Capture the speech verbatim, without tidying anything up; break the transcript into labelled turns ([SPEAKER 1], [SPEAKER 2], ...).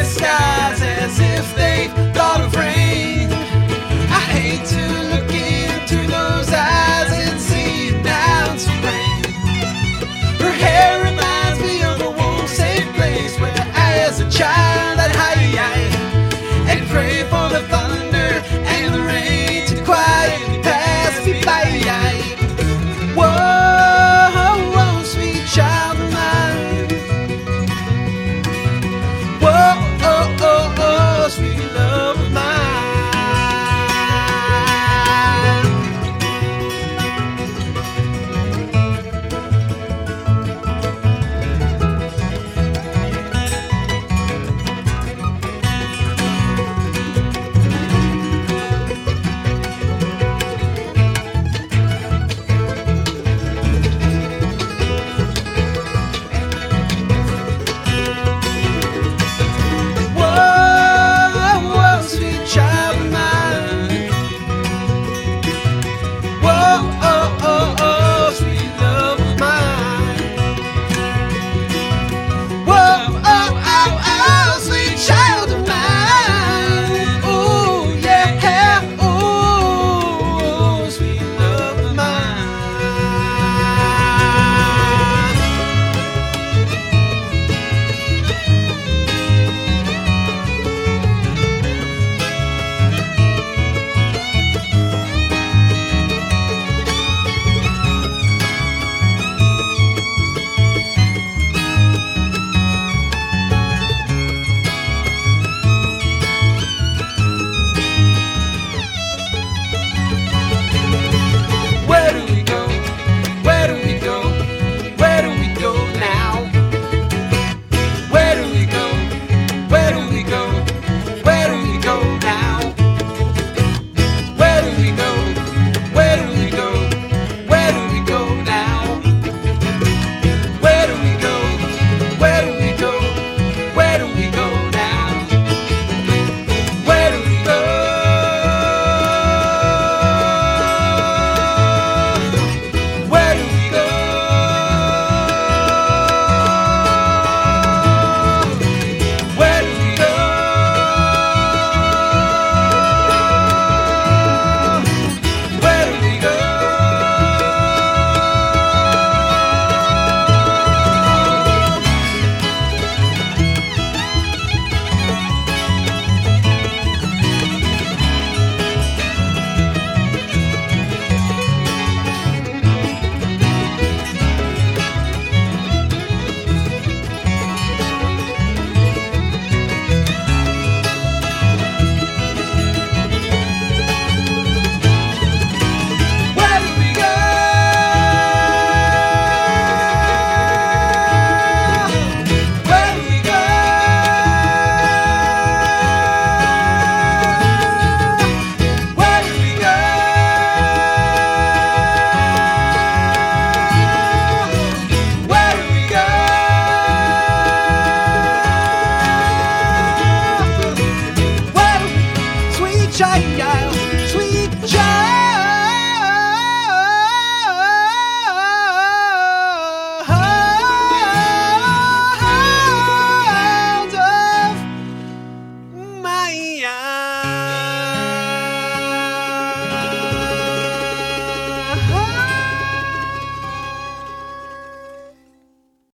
[SPEAKER 1] skies as if they thought of rain. I hate to look into those eyes and see it now it's rain. Her hair reminds me of a warm, safe place where as a child I'd hide and pray for the thunder and the rain to quietly pass me by. Whoa, whoa, sweet child of mine. Whoa, oh, oh, oh, sweet love of mine.
[SPEAKER 2] Chaya.